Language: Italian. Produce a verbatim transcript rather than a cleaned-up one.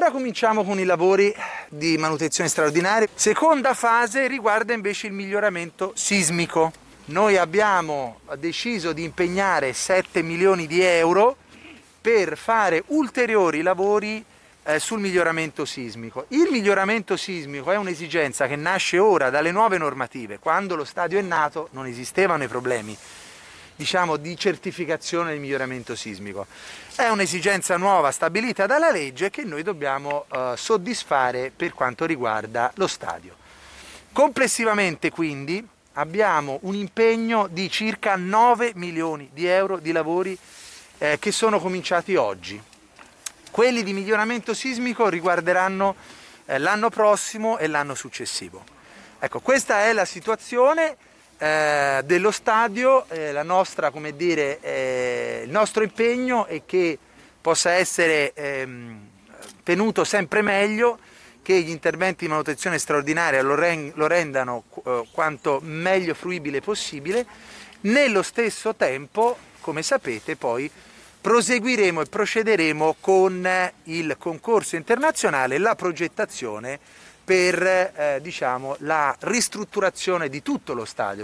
ora cominciamo con i lavori di manutenzione straordinaria. Seconda fase riguarda invece il miglioramento sismico. Noi abbiamo deciso di impegnare sette milioni di euro per fare ulteriori lavori eh, sul miglioramento sismico. Il miglioramento sismico è un'esigenza che nasce ora dalle nuove normative. Quando lo stadio è nato non esistevano i problemi, diciamo, di certificazione del miglioramento sismico. È un'esigenza nuova stabilita dalla legge che noi dobbiamo eh, soddisfare per quanto riguarda lo stadio. Complessivamente quindi abbiamo un impegno di circa nove milioni di euro di lavori eh, che sono cominciati oggi. Quelli di miglioramento sismico riguarderanno eh, l'anno prossimo e l'anno successivo. Ecco, questa è la situazione eh, dello stadio, eh, la nostra, come dire, eh, il nostro impegno è che possa essere ehm, tenuto sempre meglio, che gli interventi di manutenzione straordinaria lo, ren- lo rendano eh, quanto meglio fruibile possibile. Nello stesso tempo, come sapete, poi proseguiremo e procederemo con il concorso internazionale, la progettazione per eh, diciamo, la ristrutturazione di tutto lo stadio.